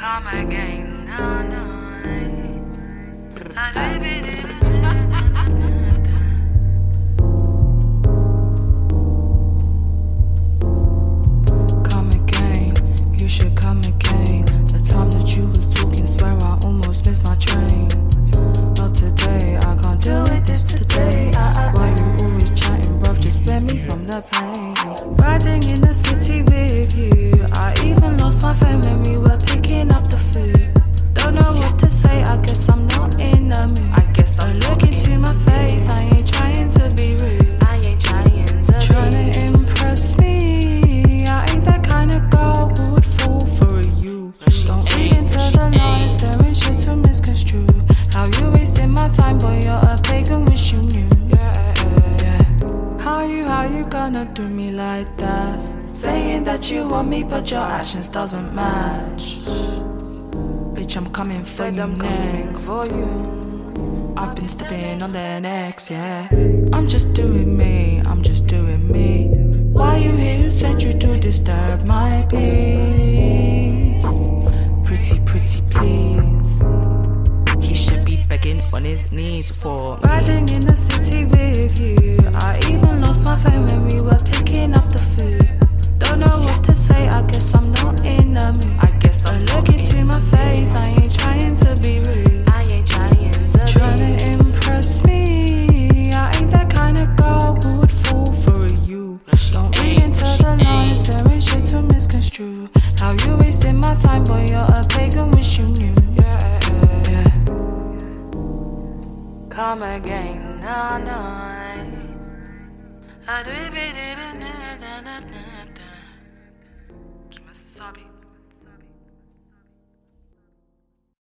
Come again, no, no. Come again, you should come again. The time that you was talking, swear I almost missed my train. Not today, I can't deal with this today. Why you always chatting, bruv? Just spare me from the pain. Riding in the city with you, I even lost my phone when we were picking up the food. Don't know what to say, I guess I'm not in the mood. I guess don't look into my face, I ain't trying to be rude. I ain't trying to impress me. I ain't that kind of girl who would fall for you. Don't read into the lines, there ain't shit to misconstrue. How you wasting my time, boy, you're a pagan, wish you knew. How you gonna do me like that? Saying that you want me, but your actions doesn't match. Bitch, I'm coming for you next. I've been stepping on their necks, yeah. I'm just doing me, I'm just doing me. Why you here? Who sent you to disturb my peace? Pretty, pretty please. He should be begging on his knees for me. Riding in the city with you, I even lost my phone when we were picking up the food. Don't know what to say, I guess I'm not in the mood. I guess don't look into my face, I ain't trying to be rude. I ain't trying to impress me. I ain't that kind of girl who would fall for you. Don't read into the lines, there ain't shit to misconstrue. How you wasting my time, boy, you're a pagan, wish you knew. Come again, no, no. Kimasabi.